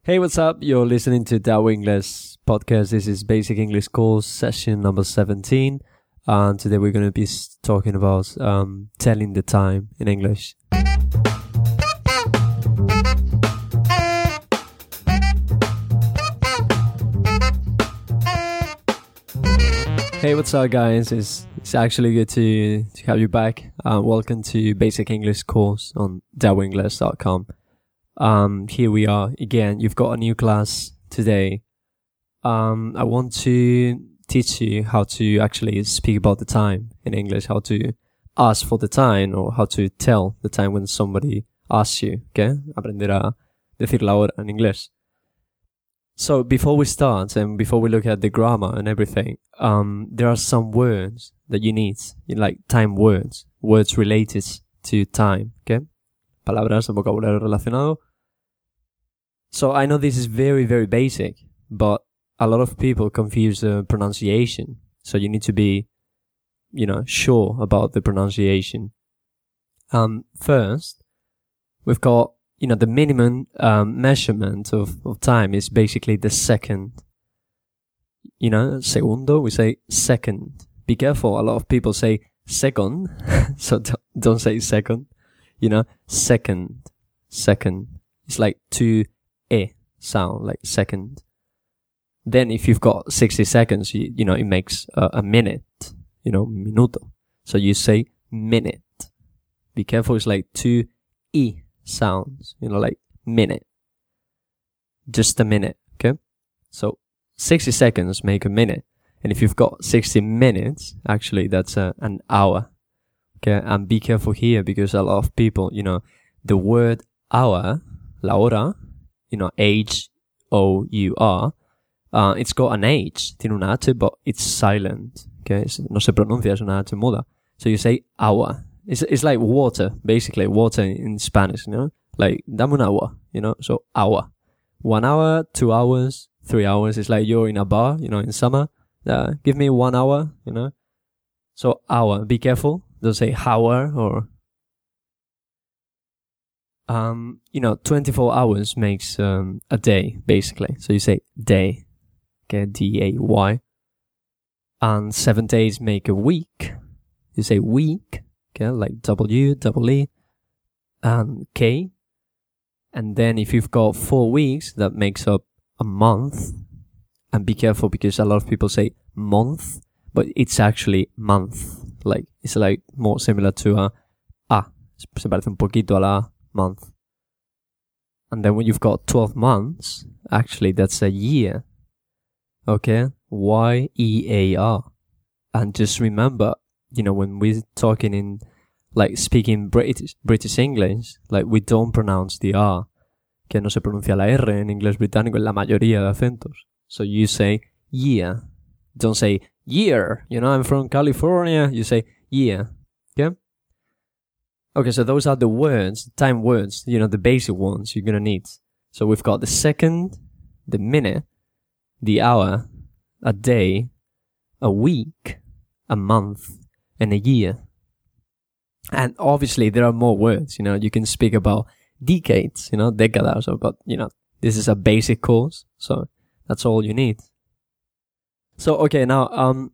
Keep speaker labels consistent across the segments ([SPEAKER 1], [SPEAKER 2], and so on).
[SPEAKER 1] Hey, what's up? You're listening to Dao English podcast. This is Basic English course session number 17. And today we're going to be talking about telling the time in English. Hey, what's up, guys? It's actually good to have you back. Welcome to Basic English course on daoenglish.com. Here we are again. You've got a new class today. I want to teach you how to actually speak about the time in English, how to ask for the time or how to tell the time when somebody asks you, okay? Aprender a decir la hora en inglés. So before we start and before we look at the grammar and everything, there are some words that you need, like time words related to time, okay? Palabras o vocabulario relacionado. So I know this is very, very basic, but a lot of people confuse the pronunciation. So you need to be, sure about the pronunciation. First, we've got, the minimum measurement of time is basically the second. Segundo, we say second. Be careful, a lot of people say second, so don't say second. Second. It's like two e sound, like second. Then if you've got 60 seconds, it makes a minute, minuto. So you say minute. Be careful, it's like two e sounds, like minute. Just a minute, okay? So 60 seconds make a minute. And if you've got 60 minutes, actually that's an hour. Okay, and be careful here because a lot of people, the word hour, la hora, H-O-U-R, it's got an H, tiene una H, but it's silent. Okay, no se pronuncia, es una H muda. So you say hour. It's like water, basically, water in Spanish, like, dame un agua, so hour. 1 hour, 2 hours, 3 hours. It's like you're in a bar, in summer. Give me 1 hour, So hour, be careful. Don't say hour or 24 hours makes a day, basically. So you say day, okay, D-A-Y. And 7 days make a week. You say week, okay, like W-E-E, and K. And then if you've got 4 weeks, that makes up a month. And be careful because a lot of people say month, but it's actually month. Like, it's like more similar to se parece un poquito a la month. And then when you've got 12 months, actually that's a year. Okay? Y-E-A-R. And just remember, when we're talking in, like, speaking British English, like, we don't pronounce the R. Que no se pronuncia la R en inglés británico en la mayoría de acentos. So you say year. Don't say year. I'm from California. You say year. Okay? Okay, so those are the words, time words, the basic ones you're gonna need. So we've got the second, the minute, the hour, a day, a week, a month, and a year. And obviously there are more words, you can speak about decades, décadas, but, this is a basic course, so that's all you need. So, okay, now,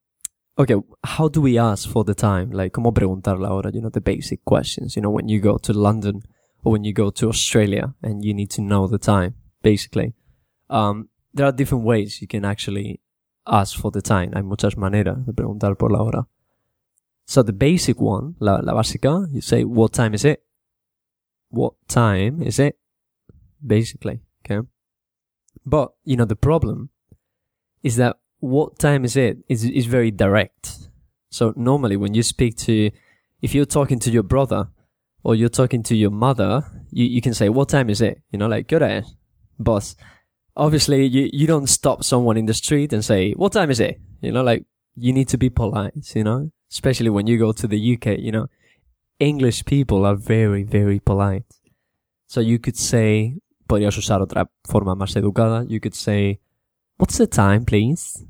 [SPEAKER 1] how do we ask for the time? Like, ¿cómo preguntar la hora? The basic questions, when you go to London or when you go to Australia and you need to know the time, basically. There are different ways you can actually ask for the time. Hay muchas maneras de preguntar por la hora. So the basic one, la básica, you say, what time is it? What time is it? Basically, okay? But, the problem is that what time is it is very direct. So normally when you speak if you're talking to your brother or you're talking to your mother, you can say, what time is it? Like, ¿qué hora es, boss? Obviously, you don't stop someone in the street and say, what time is it? Like, you need to be polite, especially when you go to the UK, English people are very, very polite. So you could say, podrías usar otra forma más educada, you could say, what's the time, please?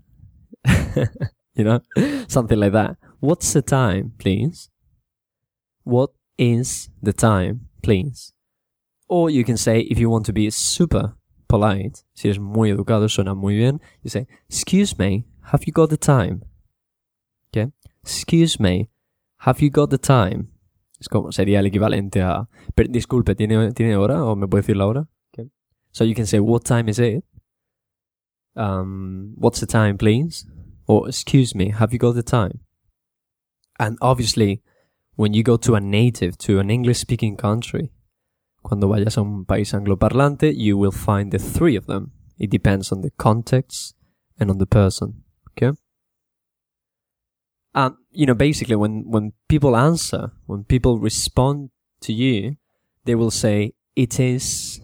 [SPEAKER 1] Something like that. What's the time, please? What is the time, please? Or you can say, if you want to be super polite, si eres muy educado, suena muy bien. You say, excuse me, have you got the time? Okay? Excuse me, have you got the time? Es como, sería el equivalente a, disculpe, ¿tiene hora? ¿O me puede decir la hora? Okay. So you can say, what time is it? What's the time, please? Or, excuse me, have you got the time? And obviously, when you go to a native, to an English-speaking country, cuando vayas a un país angloparlante, you will find the three of them. It depends on the context and on the person. Okay? Basically, when people answer, when people respond to you, they will say, it is,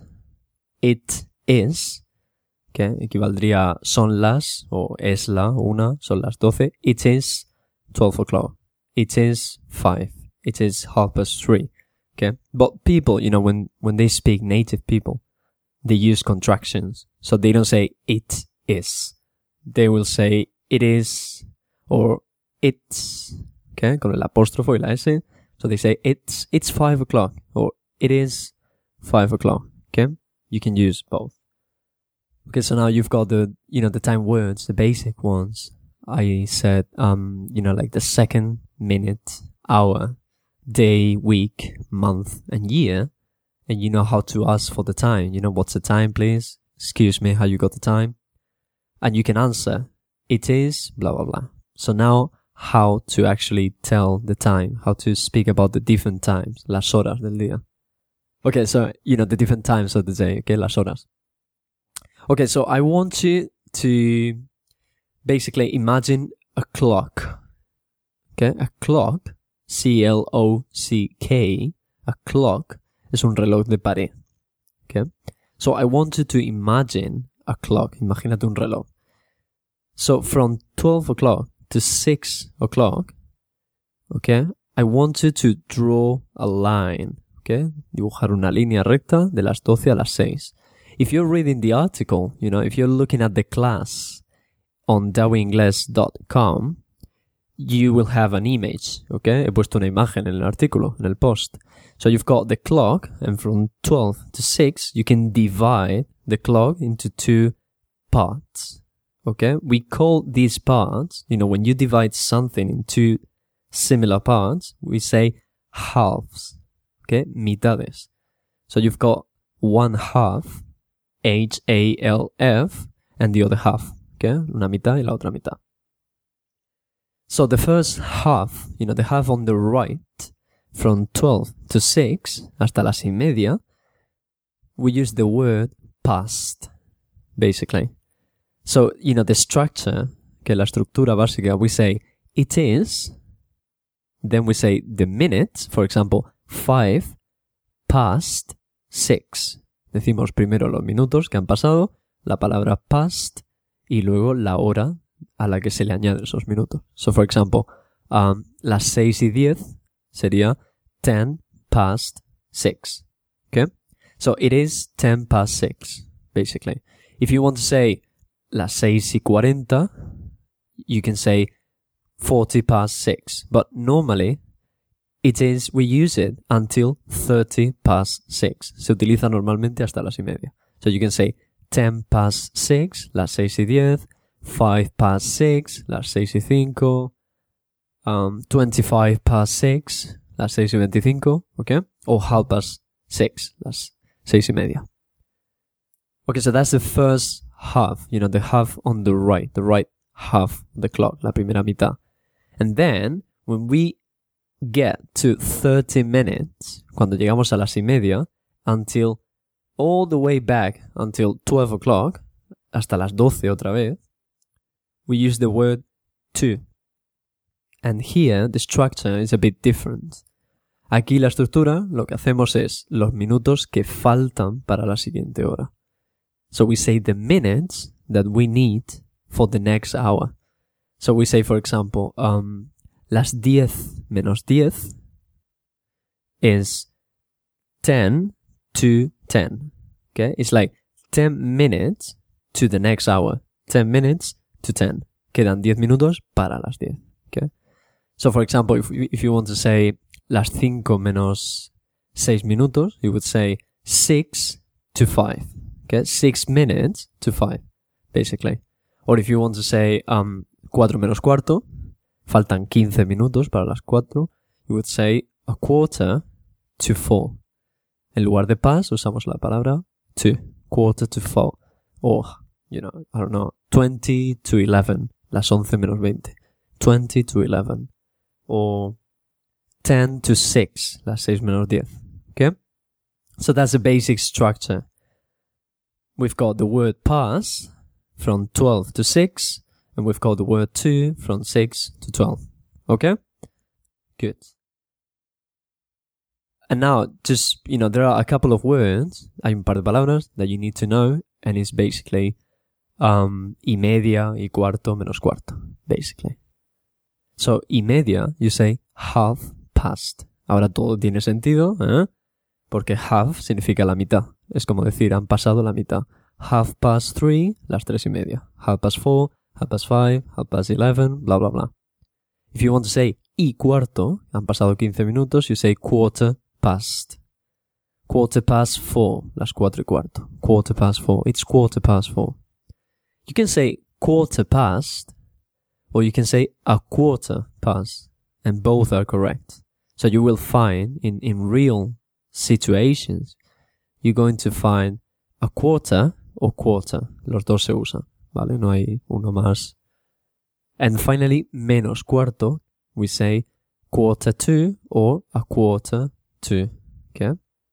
[SPEAKER 1] okay? Equivaldría son las, o es la, una, son las 12. It is 12 o'clock. It is 5. It is 3:30. Okay? But people, when they speak, native people, they use contractions. So they don't say it is. They will say it is or it's. Okay? Con el apóstrofo y la S. So they say it's 5 o'clock or it is 5 o'clock. Okay? You can use both. Okay, so now you've got the time words, the basic ones. I said, like the second, minute, hour, day, week, month, and year, and you know how to ask for the time. What's the time, please? Excuse me, how you got the time? And you can answer, it is, blah, blah, blah. So now, how to actually tell the time, how to speak about the different times, las horas del día. Okay, so, the different times of the day, okay, las horas. Okay, so I want you to basically imagine a clock. Okay, a clock, C-L-O-C-K, a clock es un reloj de pared. Okay, so I want you to imagine a clock. Imagínate un reloj. So from 12 o'clock to 6 o'clock, okay, I want you to draw a line. Okay, dibujar una línea recta de las 12 a las 6. If you're reading the article, if you're looking at the class on dawingles.com, you will have an image, okay? He puesto una imagen en el artículo, en el post. So you've got the clock, and from 12 to 6, you can divide the clock into two parts, okay? We call these parts, when you divide something into similar parts, we say halves, okay? Mitades. So you've got one half, H-A-L-F, and the other half, okay? Una mitad y la otra mitad. So the first half, the half on the right, from 12 to 6, hasta las 1:30, we use the word past, basically. So, the structure, que la estructura básica, we say it is, then we say the minutes, for example, 5 past 6. Decimos primero los minutos que han pasado, la palabra past, y luego la hora a la que se le añaden esos minutos. So, for example, las 6:10 sería 10 past 6. Okay? So, it is 10 past 6, basically. If you want to say las 6:40, you can say 40 past 6. But normally, we use it until 30 past 6. Se utiliza normalmente hasta las 1:30. So, you can say 10 past 6, las 6:10, 5 past 6, las 6:05, 25 past 6, las 6:25, okay? Or half past 6, las 6:30. Okay, so that's the first half, the half on the right half of the clock, la primera mitad. And then, when we get to 30 minutes, cuando llegamos a las 1:30, until all the way back until 12 o'clock, hasta las 12 otra vez, we use the word to. And here, the structure is a bit different. Aquí la estructura, lo que hacemos es los minutos que faltan para la siguiente hora. So we say the minutes that we need for the next hour. So we say, for example, las 10 menos 10 is 10 to 10. Okay? It's like 10 minutes to the next hour. 10 minutes to 10. Quedan 10 minutos para las 10. Okay? So, for example, if you want to say las 5 menos 6 minutos, you would say 6 to 5. Okay, 6 minutes to 5, basically. Or if you want to say 4 menos cuarto, faltan 15 minutos para las 4, you would say a quarter to 4. En lugar de past, usamos la palabra to, quarter to 4. Or, I don't know, 20 to 11, las 11 menos 20. 20 to 11. Or 10 to 6, las 6 menos 10. Okay? So that's the basic structure. We've got the word pass from 12 to 6, and we've got the word to from 6 to 12. Okay? Good. And now, just, there are a couple of words, hay un par de palabras that you need to know, and it's basically y media, y cuarto, menos cuarto, basically. So, y media, you say half past. Ahora todo tiene sentido, ¿eh? Porque half significa la mitad. Es como decir, han pasado la mitad. Half past 3, las 3:30. Half past 4, half past 5, half past 11, blah, blah, blah. If you want to say y cuarto, han pasado 15 minutos, you say quarter past. Quarter past 4, las 4:15. Quarter past 4, it's quarter past 4. You can say quarter past, or you can say a quarter past, and both are correct. So you will find, in real situations, you're going to find a quarter or quarter. Los dos se usan, ¿vale? No hay uno más. And finally, menos cuarto, we say quarter to or a quarter to. Okay?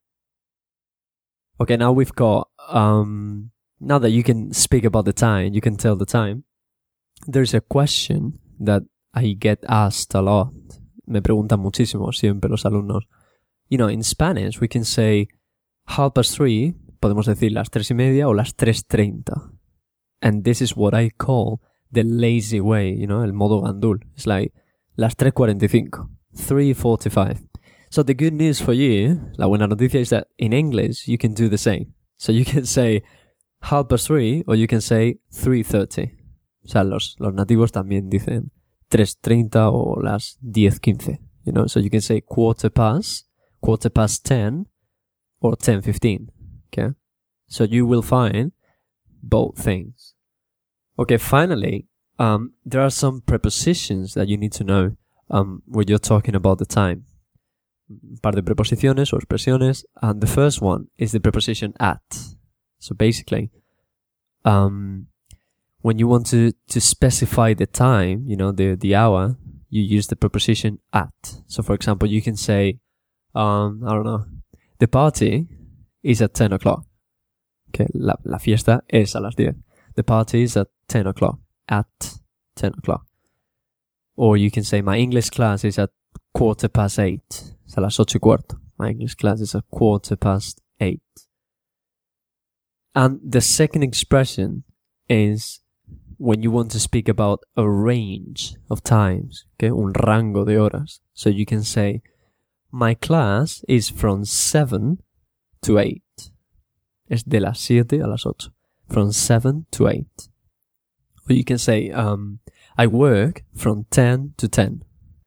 [SPEAKER 1] Okay, now we've got, now that you can speak about the time, you can tell the time, there's a question that I get asked a lot. Me preguntan muchísimo siempre los alumnos. In Spanish, we can say 3:30, podemos decir las 3:30 o las 3:30. And this is what I call the lazy way, el modo gandul. It's like las 3:45, 3:45. So the good news for you, la buena noticia is that in English, you can do the same. So you can say 3:30 or you can say 3:30. O sea, los nativos también dicen 3:30 o las 10:15, So you can say quarter past 10, or 10:15, okay? So you will find both things. Okay, finally, there are some prepositions that you need to know when you're talking about the time. Un par de preposiciones o expresiones, and the first one is the preposition at. So basically, when you want to specify the time, the hour, you use the preposition at. So for example, you can say, I don't know, the party is at 10 o'clock. Okay, la fiesta es a las 10. The party is at 10 o'clock. At 10 o'clock. Or you can say, my English class is at 8:15. Es a las 8:15. My English class is at 8:15. And the second expression is when you want to speak about a range of times. Okay, un rango de horas. So you can say, my class is from 7 to 8. Es de las 7 a las 8. From 7 to 8. Or you can say, I work from 10 to 10.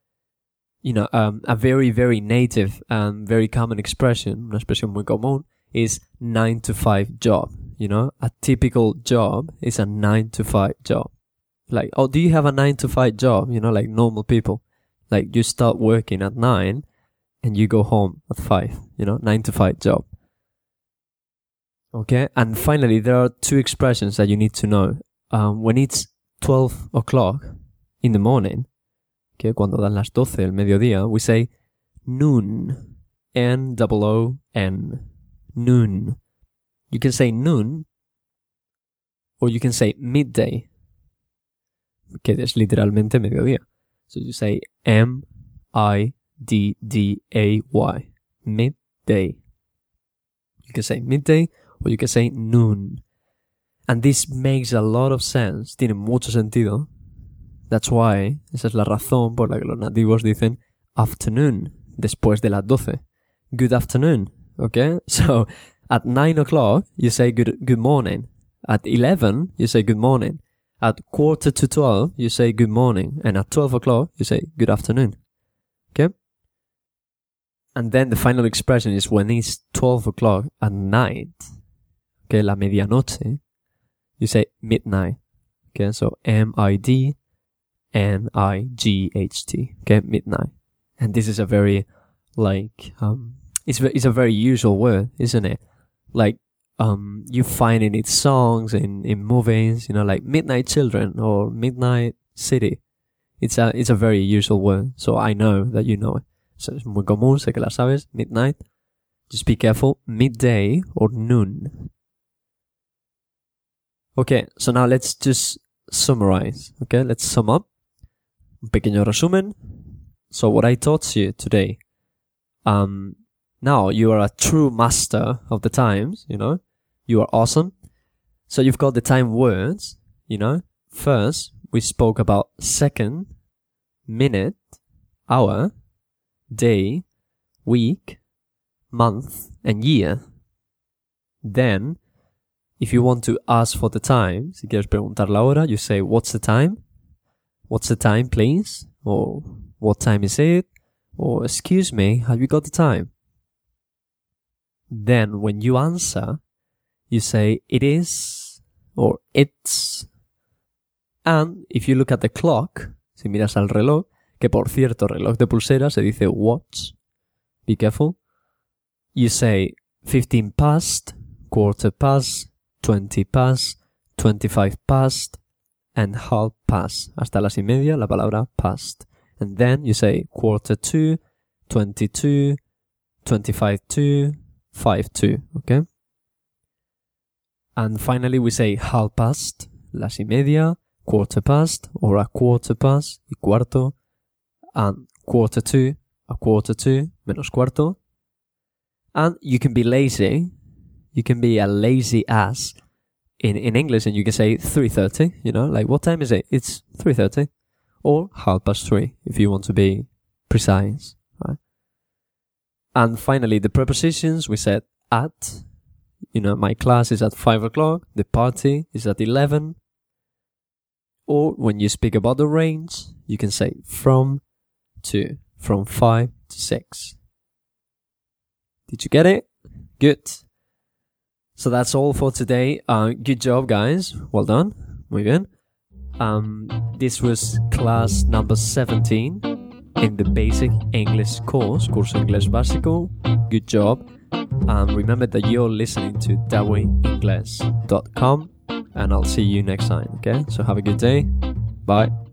[SPEAKER 1] A very, very native and very common expression, una expresión muy común, is 9 to 5 job. A typical job is a 9 to 5 job. Like, oh, do you have a 9 to 5 job? Like normal people. Like, you start working at 9 and you go home at 5, 9 to 5 job. Okay, and finally, there are two expressions that you need to know. When it's 12 o'clock in the morning, okay, cuando dan las 12 del mediodía, we say noon, N-O-O-N, noon. You can say noon, or you can say midday, que es literalmente mediodía. So you say M-I-D-D-A-Y, midday. You can say midday, or you can say noon. And this makes a lot of sense, tiene mucho sentido. That's why, esa es la razón por la que los nativos dicen afternoon, después de las 12. Good afternoon, okay? So, at 9 o'clock, you say good morning. At 11, you say good morning. At 11:45, you say good morning. And at 12 o'clock, you say good afternoon. Okay? And then the final expression is when it's 12 o'clock at night. okay, la medianoche, you say midnight. Okay, so midnight, okay, midnight. And this is a very, like, it's a very usual word, isn't it? Like, you find in its songs, in movies, like Midnight Children or Midnight City. It's a very usual word, so I know that you know it. So es muy común, sé que la sabes, midnight. Just be careful, midday or noon. Okay, so now let's just summarize, okay? Let's sum up. Un pequeño resumen. So what I taught you today, now you are a true master of the times, You are awesome. So you've got the time words, First, we spoke about second, minute, hour, day, week, month, and year. Then, if you want to ask for the time, si quieres preguntar la hora, you say, what's the time? What's the time, please? Or, what time is it? Or, excuse me, have you got the time? Then, when you answer, you say, it is, or it's. And if you look at the clock, si miras al reloj, que por cierto, reloj de pulsera se dice watch. Be careful. You say 15 past, quarter past, 20 past, 25 past, and half past. Hasta las y media, la palabra past. And then you say quarter to, 22, 25 to, 5 to, okay? And finally we say half past, las y media, quarter past, or a quarter past, y cuarto, and quarter to, a quarter to, menos cuarto. And you can be lazy, you can be a lazy ass in English, and you can say 3:30, like what time is it? It's 3:30. Or 3:30, if you want to be precise, right? And finally, the prepositions, we said at, my class is at 5 o'clock, the party is at 11. Or when you speak about the range, you can say from 5 to 6. Did you get it? Good. So that's all for today. Good job, guys. Well done. Muy bien. This was class number 17 in the basic English course, Curso Inglés Básico. Good job. Remember that you're listening to dawayingles.com, and I'll see you next time, okay? So have a good day. Bye.